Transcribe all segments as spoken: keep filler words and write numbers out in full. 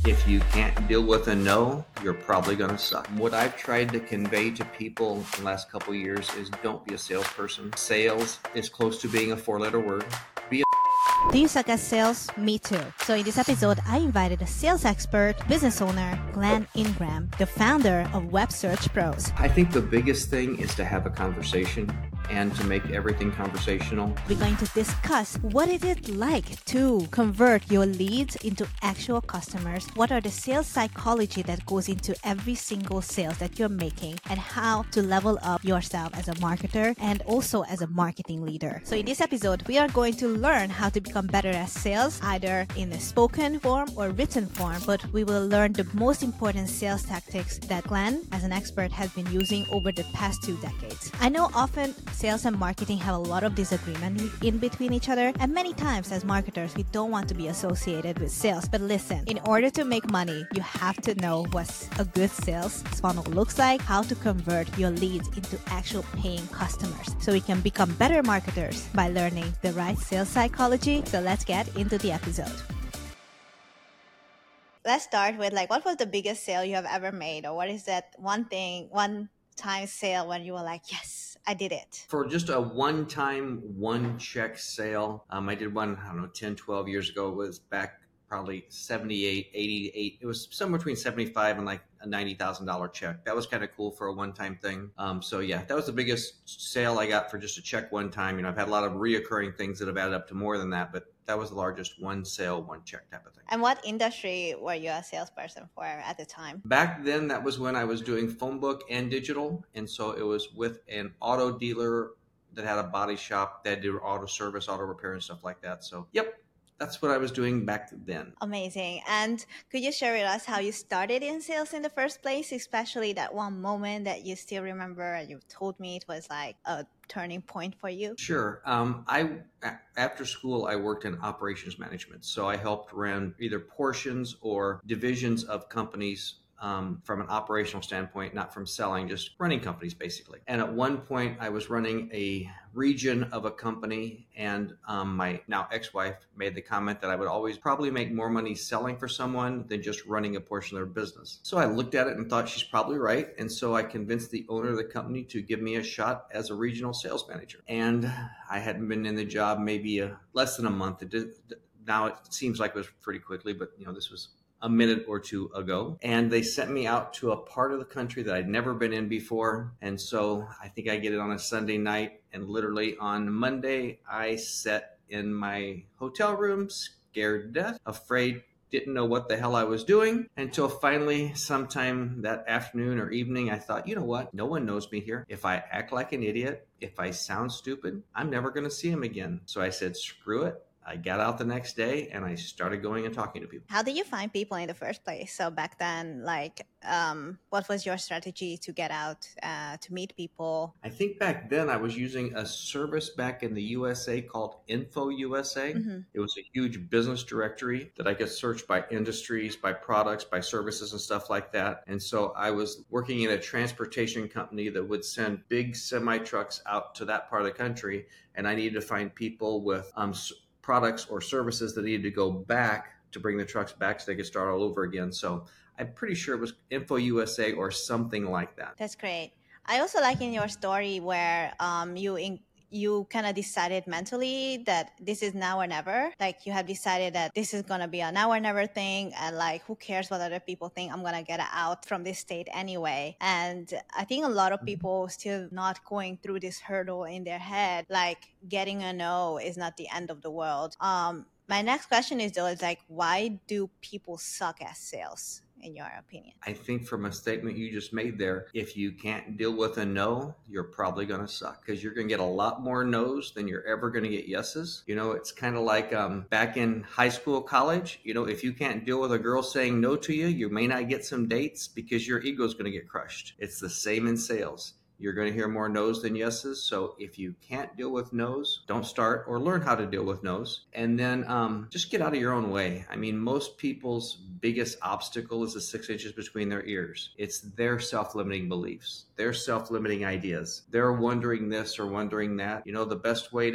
If you can't deal with a no, you're probably going to suck. What I've tried to convey to people in the last couple of years is don't be a salesperson. Sales is close to being a four-letter word. Be a Do you suck at sales? Me too. So in this episode, I invited a sales expert, business owner, Glenn Ingram, the founder of Web Search Pros. I think the biggest thing is to have a conversation and to make everything conversational. We're going to discuss what it is like to convert your leads into actual customers, what are the sales psychology that goes into every single sales that you're making, and how to level up yourself as a marketer and also as a marketing leader. So in this episode, we are going to learn how to become better at sales, either in a spoken form or written form, but we will learn the most important sales tactics that Glenn, as an expert, has been using over the past two decades. I know often sales and marketing have a lot of disagreement in between each other, and many times as marketers, we don't want to be associated with sales. But listen, in order to make money, you have to know what a good sales funnel looks like, how to convert your leads into actual paying customers, so we can become better marketers by learning the right sales psychology. So let's get into the episode. Let's start with like, what was the biggest sale you have ever made, or what is that one thing, one time sale when you were like, yes, I did it? For just a one-time, one-check sale, um, I did one, I don't know, ten, twelve years ago. It was back probably seventy-eight, eighty-eight. It was somewhere between seventy-five and like a ninety thousand dollars check. That was kind of cool for a one-time thing. Um, so yeah, that was the biggest sale I got for just a check one time. You know, I've had a lot of reoccurring things that have added up to more than that, but that was the largest one sale, one check type of thing. And what industry were you a salesperson for at the time? Back then, that was when I was doing phone book and digital. And so it was with an auto dealer that had a body shop that did auto service, auto repair and stuff like that. So yep. That's what I was doing back then. Amazing. And could you share with us how you started in sales in the first place, especially that one moment that you still remember and you told me it was like a turning point for you? Sure. Um, I after school, I worked in operations management. So I helped run either portions or divisions of companies Um, from an operational standpoint, not from selling, just running companies basically. And at one point I was running a region of a company, and um, my now ex-wife made the comment that I would always probably make more money selling for someone than just running a portion of their business. So I looked at it and thought she's probably right. And so I convinced the owner of the company to give me a shot as a regional sales manager. And I hadn't been in the job maybe a, less than a month. It did, now it seems like it was pretty quickly, but you know, this was a minute or two ago. And they sent me out to a part of the country that I'd never been in before. And so I think I get it on a Sunday night. And literally on Monday, I sat in my hotel room, scared to death, afraid, didn't know what the hell I was doing, until finally sometime that afternoon or evening, I thought, you know what? No one knows me here. If I act like an idiot, if I sound stupid, I'm never going to see him again. So I said, screw it. I got out the next day and I started going and talking to people. How did you find people in the first place? So back then, like, um, what was your strategy to get out, uh, to meet people? I think back then I was using a service back in the U S A called Info U S A. Mm-hmm. It was a huge business directory that I could search by industries, by products, by services and stuff like that. And so I was working in a transportation company that would send big semi trucks out to that part of the country. And I needed to find people with um, products or services that needed to go back to bring the trucks back so they could start all over again. So I'm pretty sure it was Info U S A or something like that. That's great. I also like in your story where um, you in, you kind of decided mentally that this is now or never. Like you have decided that this is going to be a now or never thing. And like, who cares what other people think? I'm going to get out from this state anyway. And I think a lot of people still not going through this hurdle in their head, like getting a no is not the end of the world. Um, my next question is though, is like, why do people suck at sales? In your opinion? I think from a statement you just made there, if you can't deal with a no, you're probably going to suck, because you're going to get a lot more no's than you're ever going to get yeses. You know, it's kind of like um, back in high school, college, you know, if you can't deal with a girl saying no to you, you may not get some dates because your ego is going to get crushed. It's the same in sales. You're going to hear more no's than yeses. So if you can't deal with no's, don't start, or learn how to deal with no's. And then um, just get out of your own way. I mean, most people's biggest obstacle is the six inches between their ears. It's their self-limiting beliefs, their self-limiting ideas. They're wondering this or wondering that. You know, the best way to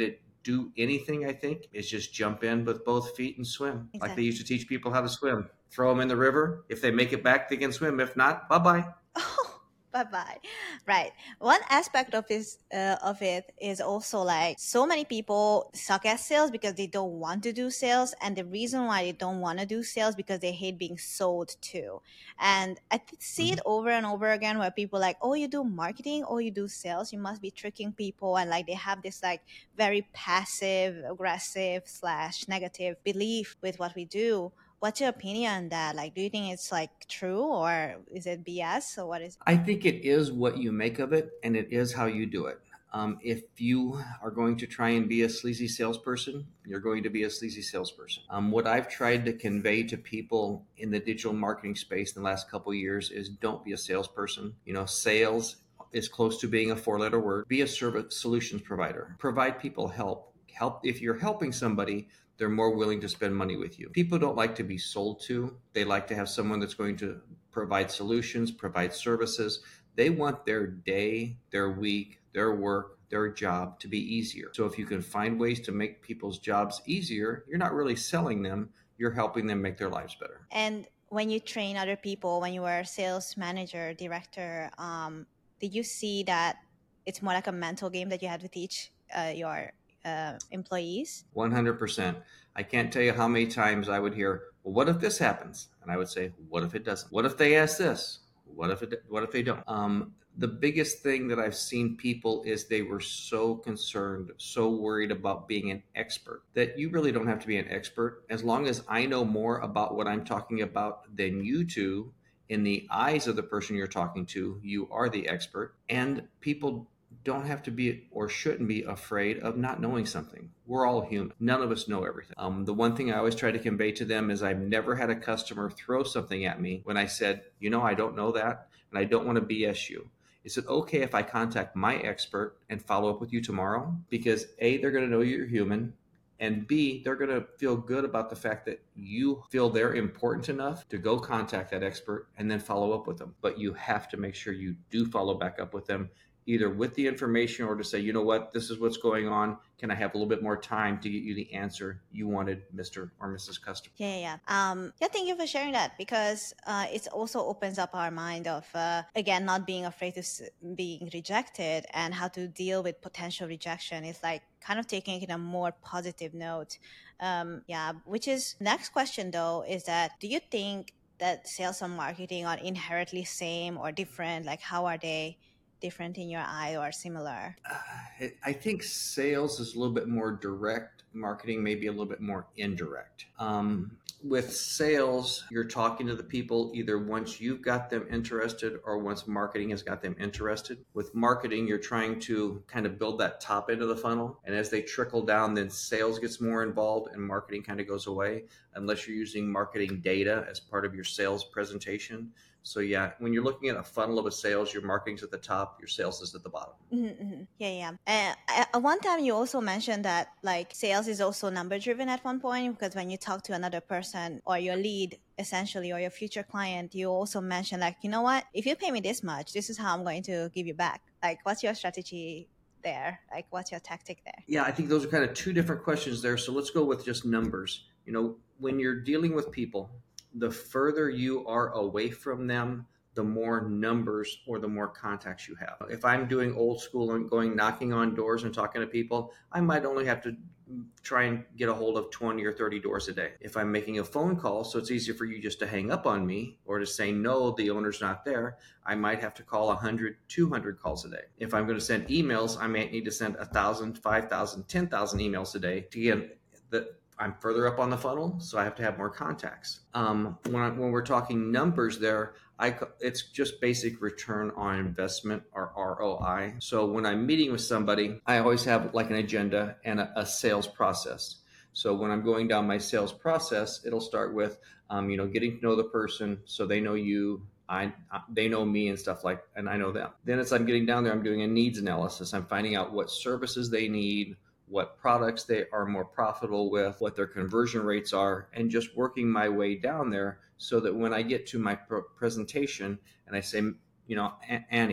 do anything, I think, is just jump in with both feet and swim. Exactly. Like they used to teach people how to swim. Throw them in the river. If they make it back, they can swim. If not, bye-bye. Oh, bye bye. Right. One aspect of this uh, of it is also like so many people suck at sales because they don't want to do sales, and the reason why they don't want to do sales because they hate being sold to. And I th- see it over and over again where people like, oh, you do marketing, oh, you do sales, you must be tricking people, and like they have this like very passive, aggressive slash negative belief with what we do. What's your opinion on that? Like, do you think it's like true or is it B S or what is it? I think it is what you make of it, and it is how you do it. Um, if you are going to try and be a sleazy salesperson, you're going to be a sleazy salesperson. Um, what I've tried to convey to people in the digital marketing space in the last couple of years is don't be a salesperson. You know, sales is close to being a four-letter word. Be a service solutions provider. Provide people help. Help if you're helping somebody, they're more willing to spend money with you. People don't like to be sold to. They like to have someone that's going to provide solutions, provide services. They want their day, their week, their work, their job to be easier. So if you can find ways to make people's jobs easier, you're not really selling them, you're helping them make their lives better. And when you train other people, when you were a sales manager, director, um, did you see that it's more like a mental game that you had to teach uh, your uh, employees? one hundred percent. I can't tell you how many times I would hear, well, what if this happens? And I would say, what if it doesn't? What if they ask this? What if it, what if they don't? Um, the biggest thing that I've seen people is they were so concerned, so worried about being an expert that you really don't have to be an expert. As long as I know more about what I'm talking about than you do, in the eyes of the person you're talking to, you are the expert. And people don't have to be or shouldn't be afraid of not knowing something. We're all human. None of us know everything. Um, the one thing I always try to convey to them is I've never had a customer throw something at me when I said, you know, I don't know that and I don't want to B S you. Is it okay if I contact my expert and follow up with you tomorrow? Because A, they're going to know you're human. And B, they're going to feel good about the fact that you feel they're important enough to go contact that expert and then follow up with them. But you have to make sure you do follow back up with them, either with the information or to say, you know what, this is what's going on. Can I have a little bit more time to get you the answer you wanted, Mister or Missus Customer? Yeah, yeah, yeah. Um, yeah, thank you for sharing that because uh, it also opens up our mind of, uh, again, not being afraid of s- being rejected and how to deal with potential rejection. It's like kind of taking it in a more positive note. Um, yeah, which is next question though, is that do you think that sales and marketing are inherently same or different? Like how are they different in your eye or similar? Uh, I think sales is a little bit more direct. Marketing may be a little bit more indirect. Um, with sales, you're talking to the people either once you've got them interested or once marketing has got them interested. With marketing, you're trying to kind of build that top end of the funnel. And as they trickle down, then sales gets more involved and marketing kind of goes away unless you're using marketing data as part of your sales presentation. So yeah, when you're looking at a funnel of a sales, your marketing's at the top, your sales is at the bottom. Mm-hmm, mm-hmm. Yeah, yeah. Uh, at one time, you also mentioned that like sales is also number driven at one point because when you talk to another person or your lead, essentially, or your future client, you also mentioned like, you know what, if you pay me this much, this is how I'm going to give you back. Like, what's your strategy there? Like, what's your tactic there? Yeah, I think those are kind of two different questions there. So let's go with just numbers. You know, when you're dealing with people, the further you are away from them, the more numbers or the more contacts you have. If I'm doing old school and going knocking on doors and talking to people, I might only have to try and get a hold of twenty or thirty doors a day. If I'm making a phone call, so it's easier for you just to hang up on me or to say, no, the owner's not there, I might have to call one hundred, two hundred calls a day. If I'm going to send emails, I might need to send one thousand, five thousand, ten thousand emails a day to get the I'm further up on the funnel, so I have to have more contacts. Um, when, I, when we're talking numbers there, I, it's just basic return on investment or R O I. So when I'm meeting with somebody, I always have like an agenda and a, a sales process. So when I'm going down my sales process, it'll start with, um, you know, getting to know the person so they know you, I, they know me and stuff like, and I know them. Then as I'm getting down there, I'm doing a needs analysis. I'm finding out what services they need, what products they are more profitable with, what their conversion rates are, and just working my way down there so that when I get to my pr- presentation and I say, you know, Annie,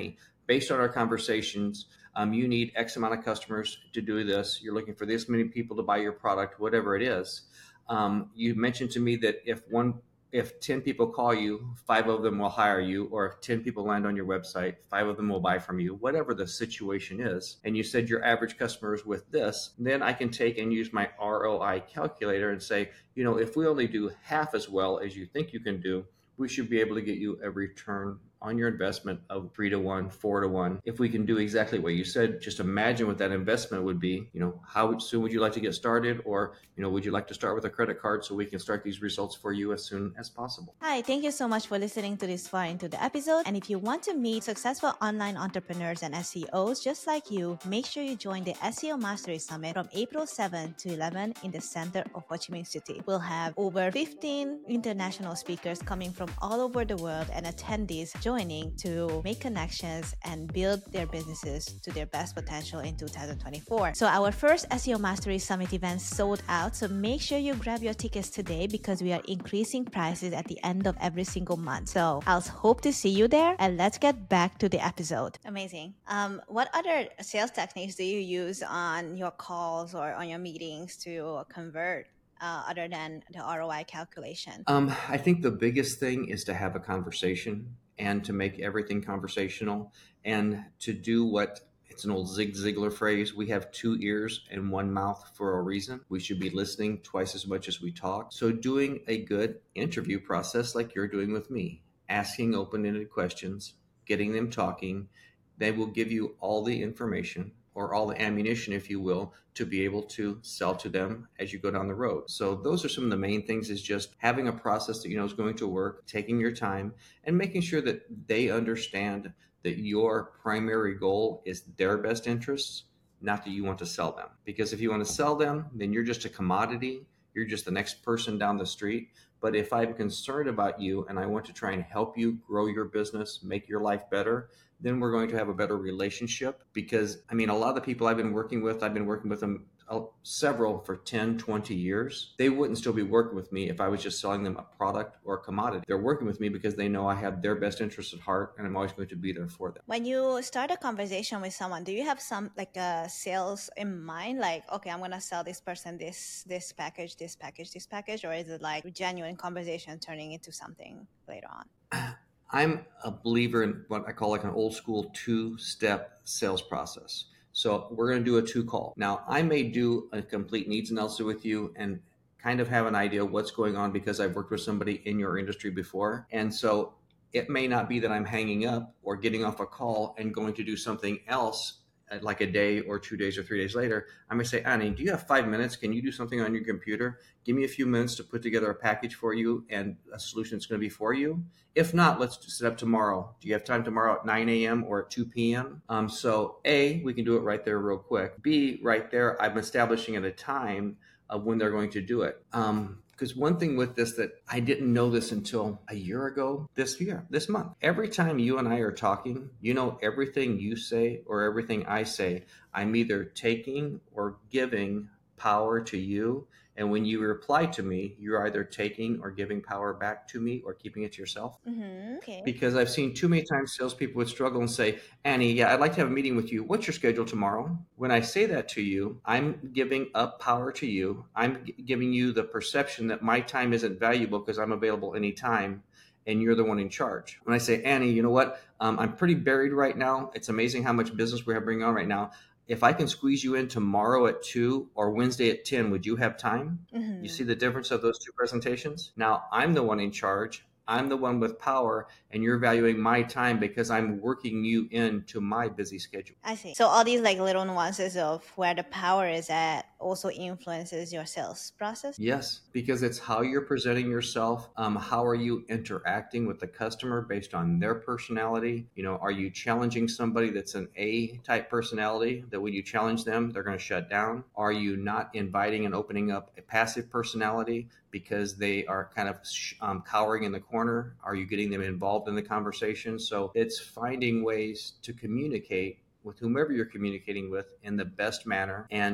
based on our conversations, um, you need X amount of customers to do this. You're looking for this many people to buy your product, whatever it is. Um, you mentioned to me that if one if ten people call you, five of them will hire you, or if ten people land on your website, five of them will buy from you, whatever the situation is. And you said your average customer is with this, then I can take and use my R O I calculator and say, you know, if we only do half as well as you think you can do, we should be able to get you a return on your investment of three to one, four to one. If we can do exactly what you said, just imagine what that investment would be. You know, how soon would you like to get started? Or, you know, would you like to start with a credit card so we can start these results for you as soon as possible? Hi, thank you so much for listening to this far into the episode. And if you want to meet successful online entrepreneurs and S E Os just like you, make sure you join the S E O Mastery Summit from April seventh to eleventh in the center of Ho Chi Minh City. We'll have over fifteen international speakers coming from all over the world and attendees joining to make connections and build their businesses to their best potential in two thousand twenty-four. So our first S E O Mastery Summit event sold out. So make sure you grab your tickets today because we are increasing prices at the end of every single month. So I'll hope to see you there, and let's get back to the episode. Amazing. Um, what other sales techniques do you use on your calls or on your meetings to convert? Uh, other than the R O I calculation? Um, I think the biggest thing is to have a conversation and to make everything conversational and to do what it's an old Zig Ziglar phrase. We have two ears and one mouth for a reason. We should be listening twice as much as we talk. So doing a good interview process like you're doing with me, asking open-ended questions, getting them talking, they will give you all the information or all the ammunition, if you will, to be able to sell to them as you go down the road. So those are some of the main things, is just having a process that you know is going to work, taking your time, and making sure that they understand that your primary goal is their best interests, not that you want to sell them. Because if you want to sell them, then you're just a commodity. You're just the next person down the street. But if I'm concerned about you and I want to try and help you grow your business, make your life better, then we're going to have a better relationship. Because, I mean, a lot of the people I've been working with, I've been working with them uh, several for ten, twenty years. They wouldn't still be working with me if I was just selling them a product or a commodity. They're working with me because they know I have their best interests at heart and I'm always going to be there for them. When you start a conversation with someone, do you have some like a sales in mind? Like, okay, I'm going to sell this person this, this package, this package, this package, or is it like genuine conversation turning into something later on? I'm a believer in what I call like an old school two-step sales process. So we're going to do a two call. Now, I may do a complete needs analysis with you and kind of have an idea of what's going on because I've worked with somebody in your industry before. And so it may not be that I'm hanging up or getting off a call and going to do something else like a day or two days or three days later. I'm going to say, Annie, do you have five minutes? Can you do something on your computer? Give me a few minutes to put together a package for you and a solution that's going to be for you. If not, let's set up tomorrow. Do you have time tomorrow at nine a.m. or at two p.m.? Um, so A, we can do it right there real quick. B, right there, I'm establishing at a time of when they're going to do it. Um, Because one thing with this that I didn't know this until a year ago, this year, this month. Every time you and I are talking, you know, everything you say or everything I say, I'm either taking or giving power to you. And when you reply to me, you're either taking or giving power back to me or keeping it to yourself. Mm-hmm. Okay. Because I've seen too many times salespeople would struggle and say, Annie, yeah, I'd like to have a meeting with you. What's your schedule tomorrow? When I say that to you, I'm giving up power to you. I'm g- giving you the perception that my time isn't valuable because I'm available anytime and you're the one in charge. When I say, Annie, you know what? Um, I'm pretty buried right now. It's amazing how much business we have bringing on right now. If I can squeeze you in tomorrow at two or Wednesday at ten, would you have time? Mm-hmm. You see the difference of those two presentations? Now I'm the one in charge. I'm the one with power, and you're valuing my time because I'm working you into my busy schedule. I see. So all these like little nuances of where the power is at also influences your sales process? Yes, because it's how you're presenting yourself. Um, how are you interacting with the customer based on their personality? You know, are you challenging somebody that's an A type personality that when you challenge them, they're going to shut down? Are you not inviting and opening up a passive personality because they are kind of um, cowering in the corner? Are you getting them involved in the conversation? So it's finding ways to communicate with whomever you're communicating with in the best manner and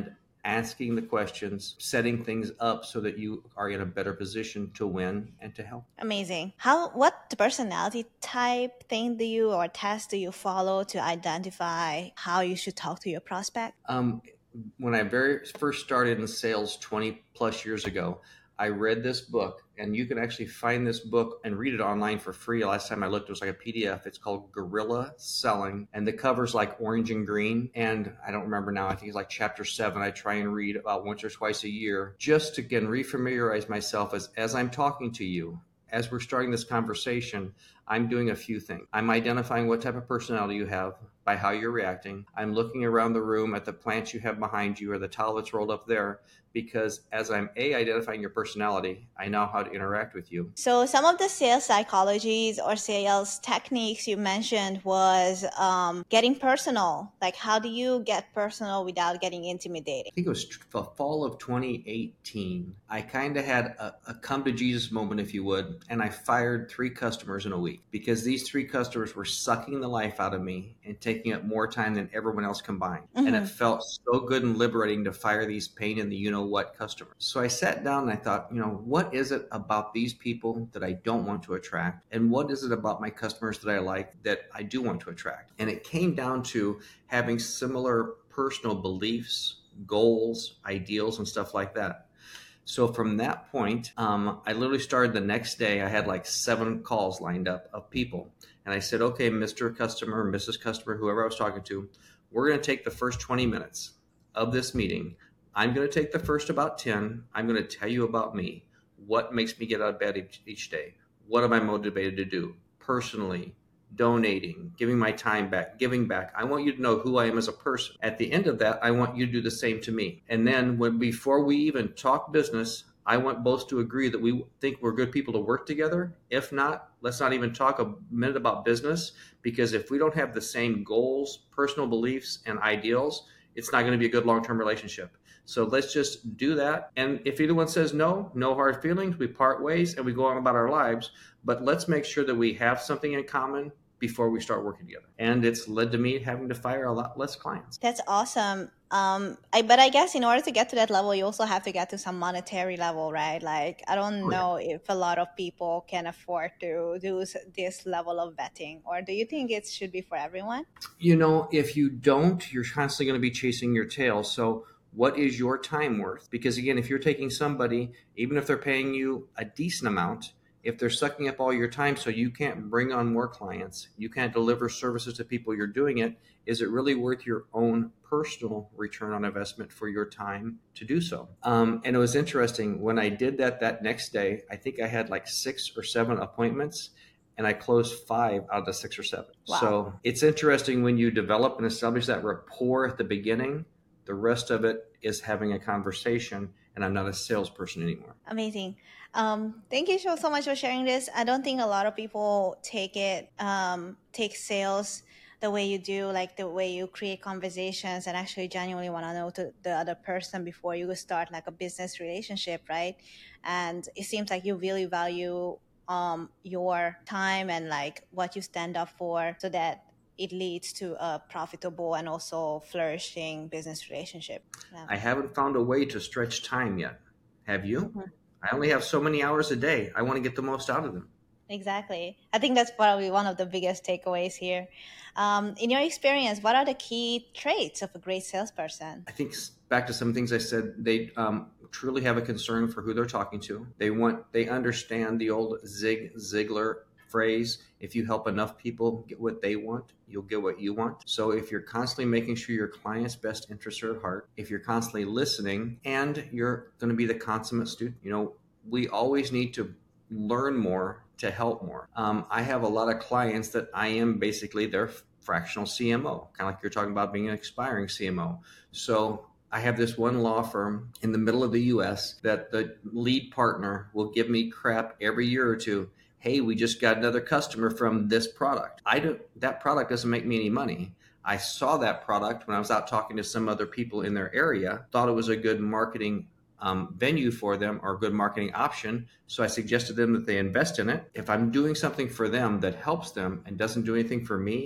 asking the questions, setting things up so that you are in a better position to win and to help. Amazing. How, what personality type thing do you or test do you follow to identify how you should talk to your prospect? Um, when I very first started in sales twenty plus years ago, I read this book, and you can actually find this book and read it online for free. Last time I looked, it was like a P D F. It's called Guerrilla Selling, and the cover's like orange and green. And I don't remember now. I think it's like chapter seven. I try and read about once or twice a year, just to, again, refamiliarize myself as, as I'm talking to you. As we're starting this conversation, I'm doing a few things. I'm identifying what type of personality you have by how you're reacting. I'm looking around the room at the plants you have behind you or the towel that's rolled up there, because as I'm A, identifying your personality, I know how to interact with you. So some of the sales psychologies or sales techniques you mentioned was um, getting personal. Like, how do you get personal without getting intimidating? I think it was the fall of twenty eighteen. I kind of had a, a come to Jesus moment, if you would, and I fired three customers in a week because these three customers were sucking the life out of me and taking up more time than everyone else combined. Mm-hmm. And it felt so good and liberating to fire these pain in the you-know-what customers. So I sat down and I thought, you know, what is it about these people that I don't want to attract? And what is it about my customers that I like that I do want to attract? And it came down to having similar personal beliefs, goals, ideals, and stuff like that. So from that point, um, I literally started the next day. I had like seven calls lined up of people. And I said, okay, Mister Customer, Missus Customer, whoever I was talking to, we're going to take the first twenty minutes of this meeting. I'm going to take the first about ten. I'm going to tell you about me. What makes me get out of bed each, each day? What am I motivated to do personally? Donating, giving my time back, giving back. I want you to know who I am as a person. At the end of that, I want you to do the same to me. And then when before we even talk business, I want both to agree that we think we're good people to work together. If not, let's not even talk a minute about business, because if we don't have the same goals, personal beliefs, and ideals, it's not going to be a good long-term relationship. So let's just do that. And if either one says no, no hard feelings, we part ways and we go on about our lives. But let's make sure that we have something in common before we start working together. And it's led to me having to fire a lot less clients. That's awesome. Um, I, but I guess in order to get to that level, you also have to get to some monetary level, right? Like, I don't know if a lot of people can afford to do this level of vetting, or do you think it should be for everyone? You know, if you don't, you're constantly going to be chasing your tail. So what is your time worth? Because again, if you're taking somebody, even if they're paying you a decent amount, if they're sucking up all your time so you can't bring on more clients, you can't deliver services to people you're doing it, is it really worth your own personal return on investment for your time to do so? Um, and it was interesting, when I did that that next day, I think I had like six or seven appointments, and I closed five out of the six or seven. Wow. So it's interesting when you develop and establish that rapport at the beginning, the rest of it is having a conversation, and I'm not a salesperson anymore. Amazing. Um, thank you so, so much for sharing this. I don't think a lot of people take it, um, take sales the way you do, like the way you create conversations and actually genuinely want to know to the other person before you start like a business relationship, right? And it seems like you really value um, your time and like what you stand up for, so that it leads to a profitable and also flourishing business relationship. Yeah. I haven't found a way to stretch time yet. Have you? Mm-hmm. I only have so many hours a day. I want to get the most out of them. Exactly. I think that's probably one of the biggest takeaways here. Um, in your experience, what are the key traits of a great salesperson? I think back to some things I said, they um, truly have a concern for who they're talking to. They want, they understand the old Zig Ziglar phrase, if you help enough people get what they want, you'll get what you want. So if you're constantly making sure your client's best interests are at heart, if you're constantly listening, and you're going to be the consummate student, you know, we always need to learn more to help more. Um, I have a lot of clients that I am basically their fractional C M O, kind of like you're talking about being an expiring C M O. So I have this one law firm in the middle of the U S that the lead partner will give me crap every year or two. Hey, we just got another customer from this product. I don't, that product doesn't make me any money. I saw that product when I was out talking to some other people in their area, thought it was a good marketing um, venue for them or a good marketing option. So I suggested to them that they invest in it. If I'm doing something for them that helps them and doesn't do anything for me,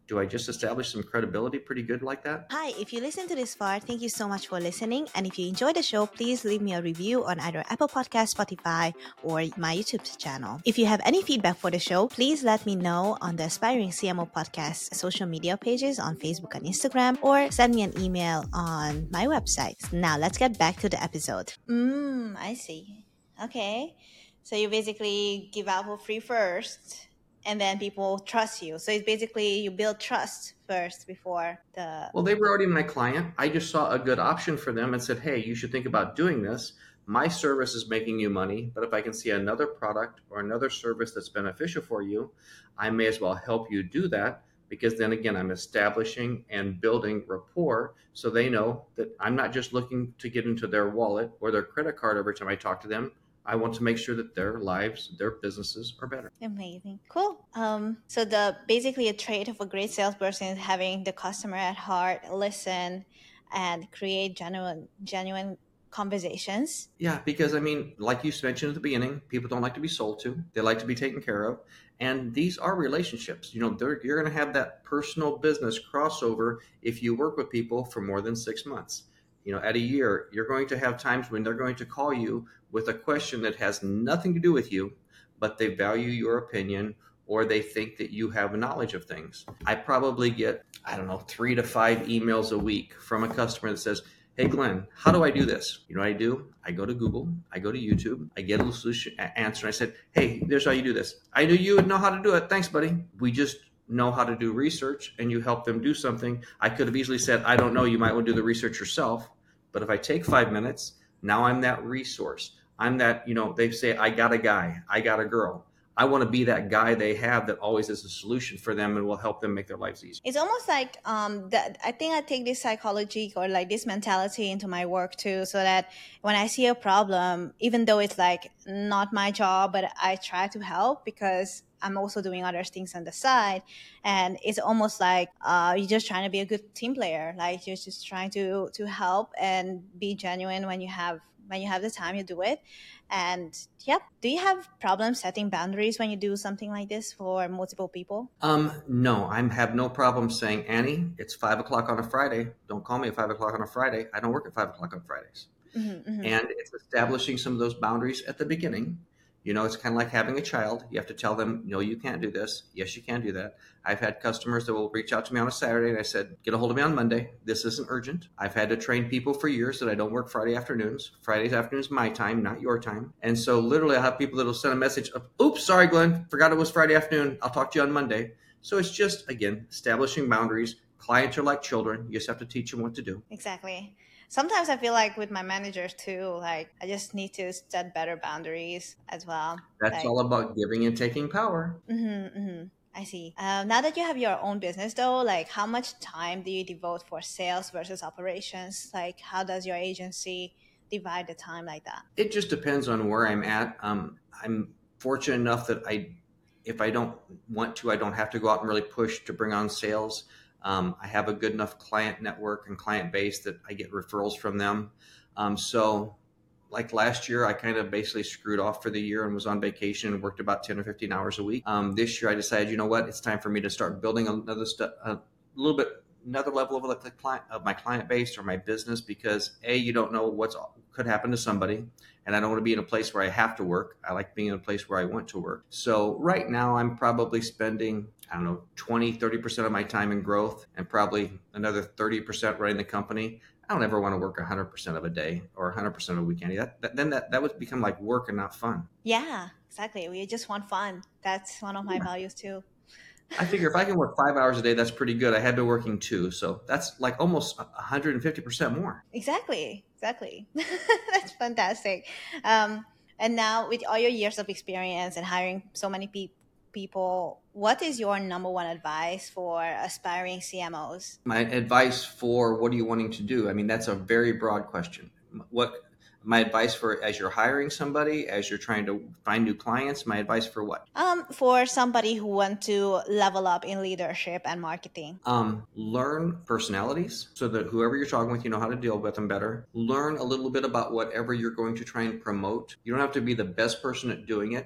do I just establish some credibility pretty good like that? Hi, if you listen to this far, thank you so much for listening. And if you enjoyed the show, please leave me a review on either Apple Podcasts, Spotify, or my YouTube channel. If you have any feedback for the show, please let me know on the Aspiring C M O Podcast social media pages on Facebook and Instagram, or send me an email on my website. Now, let's get back to the episode. Mm, I see. Okay. So you basically give out for free first, and then people trust you. So it's basically you build trust first before the... Well, they were already my client. I just saw a good option for them and said, hey, you should think about doing this. My service is making you money, but if I can see another product or another service that's beneficial for you, I may as well help you do that, because then again, I'm establishing and building rapport so they know that I'm not just looking to get into their wallet or their credit card every time I talk to them. I want to make sure that their lives, their businesses are better. Amazing. Cool. Um, so the basically a trait of a great salesperson is having the customer at heart, listen, and create genuine, genuine conversations. Yeah, because I mean, like you mentioned at the beginning, people don't like to be sold to. They like to be taken care of. And these are relationships. You know, you're going to have that personal business crossover if you work with people for more than six months. You know, at a year, you're going to have times when they're going to call you with a question that has nothing to do with you, but they value your opinion or they think that you have knowledge of things. I probably get, I don't know, three to five emails a week from a customer that says, hey, Glenn, how do I do this? You know what I do? I go to Google, I go to YouTube, I get a solution answer. And I said, hey, here's how you do this. I knew you would know how to do it. Thanks, buddy. We just know how to do research and you help them do something. I could have easily said, I don't know, you might want to do the research yourself. But if I take five minutes, now I'm that resource. I'm that, you know, they say, I got a guy, I got a girl. I want to be that guy they have that always is a solution for them and will help them make their lives easier. It's almost like um, that. I think I take this psychology or like this mentality into my work too, so that when I see a problem, even though it's like not my job, but I try to help because I'm also doing other things on the side. And it's almost like uh, you're just trying to be a good team player. Like you're just trying to to help and be genuine when you have when you have the time, you do it. And yep. Do you have problems setting boundaries when you do something like this for multiple people? Um, no, I have no problem saying, Annie, it's five o'clock on a Friday. Don't call me at five o'clock on a Friday. I don't work at five o'clock on Fridays. Mm-hmm, mm-hmm. And it's establishing some of those boundaries at the beginning. You know, it's kind of like having a child. You have to tell them, no, you can't do this. Yes, you can do that. I've had customers that will reach out to me on a Saturday and I said, get a hold of me on Monday. This isn't urgent. I've had to train people for years that I don't work Friday afternoons. Fridays afternoons, my time, not your time. And so literally I have people that will send a message of, oops, sorry, Glenn, forgot it was Friday afternoon. I'll talk to you on Monday. So it's just, again, establishing boundaries. Clients are like children. You just have to teach them what to do. Exactly. Sometimes I feel like with my managers too, like I just need to set better boundaries as well. That's like, all about giving and taking power. Mm-hmm, mm-hmm. I see. Um, now that you have your own business though, like how much time do you devote for sales versus operations? Like how does your agency divide the time like that? It just depends on where I'm at. Um, I'm fortunate enough that I, if I don't want to, I don't have to go out and really push to bring on sales. Um, I have a good enough client network and client base that I get referrals from them. Um, so like last year, I kind of basically screwed off for the year and was on vacation and worked about ten or fifteen hours a week. Um, this year, I decided, you know what, it's time for me to start building another stu- a little bit, another level of the client of my client base or my business, because A, you don't know what's could happen to somebody. And I don't want to be in a place where I have to work. I like being in a place where I want to work. So right now I'm probably spending, I don't know, twenty, thirty percent of my time in growth and probably another thirty percent running the company. I don't ever want to work one hundred percent of a day or one hundred percent of a weekend. That, that, then that, that would become like work and not fun. Yeah, exactly. We just want fun. That's one of my yeah. values too. I figure if I can work five hours a day, that's pretty good. I had been working two. So that's like almost one hundred fifty percent more. Exactly. Exactly. That's fantastic. Um, and now with all your years of experience and hiring so many pe- people, what is your number one advice for aspiring C M Os? My advice for what are you wanting to do? I mean, that's a very broad question. What my advice for as you're hiring somebody, as you're trying to find new clients, my advice for what? Um, for somebody who wants to level up in leadership and marketing. Um, learn personalities so that whoever you're talking with, you know how to deal with them better. Learn a little bit about whatever you're going to try and promote. You don't have to be the best person at doing it.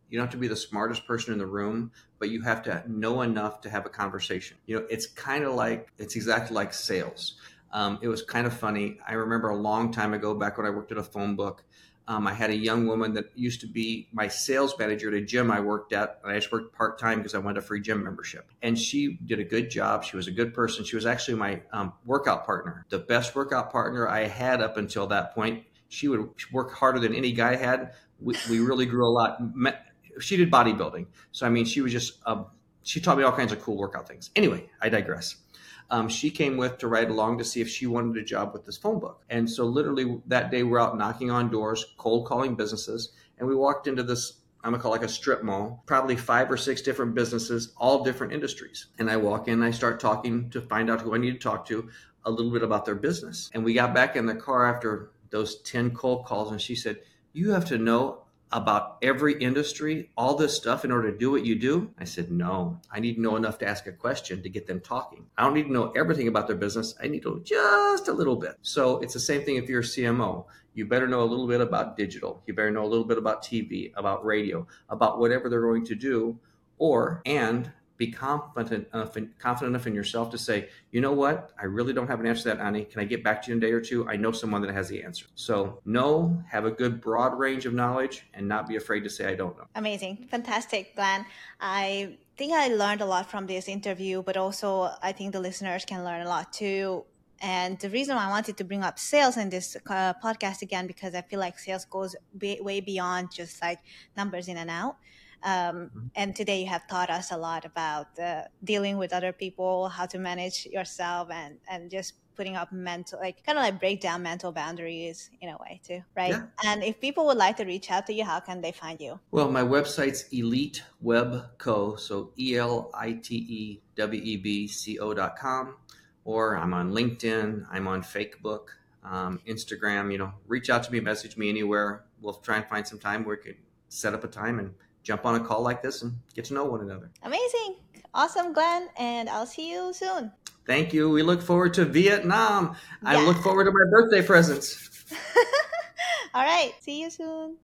You don't have to be the smartest person in the room, but you have to know enough to have a conversation. You know, it's kind of like, it's exactly like sales. Um, it was kind of funny. I remember a long time ago, back when I worked at a phone book, um, I had a young woman that used to be my sales manager at a gym I worked at. And I just worked part-time because I wanted a free gym membership. And she did a good job. She was a good person. She was actually my um, workout partner, the best workout partner I had up until that point. She would work harder than any guy had. We, we really grew a lot. She did bodybuilding. So, I mean, she was just, uh, she taught me all kinds of cool workout things. Anyway, I digress. Um, she came with to ride along to see if she wanted a job with this phone book. And so literally that day we're out knocking on doors, cold calling businesses. And we walked into this, I'm going to call it like a strip mall, probably five or six different businesses, all different industries. And I walk in, I start talking to find out who I need to talk to, a little bit about their business. And we got back in the car after those ten cold calls. And she said, you have to know about every industry, all this stuff in order to do what you do? I said, no, I need to know enough to ask a question to get them talking. I don't need to know everything about their business. I need to know just a little bit. So it's the same thing if you're a C M O. You better know a little bit about digital. You better know a little bit about T V, about radio, about whatever they're going to do, or, and be confident enough, in, confident enough in yourself to say, you know what? I really don't have an answer to that, Ani. Can I get back to you in a day or two? I know someone that has the answer. So know, have a good broad range of knowledge and not be afraid to say, I don't know. Amazing. Fantastic, Glenn. I think I learned a lot from this interview, but also I think the listeners can learn a lot too. And the reason why I wanted to bring up sales in this uh, podcast again, because I feel like sales goes way, way beyond just like numbers in and out. Um, mm-hmm. And today you have taught us a lot about uh, dealing with other people, how to manage yourself, and, and just putting up mental, like kind of like break down mental boundaries in a way too, right? Yeah. And if people would like to reach out to you, how can they find you? Well, my website's Elite Web Co. So E L I T E W E B C O dot com. Or I'm on LinkedIn, I'm on Facebook, um, Instagram. You know, reach out to me, message me anywhere. We'll try and find some time where we could set up a time and jump on a call like this and get to know one another. Amazing. Awesome, Glenn. And I'll see you soon. Thank you. We look forward to Vietnam. Yeah. I look forward to my birthday presents. All right. See you soon.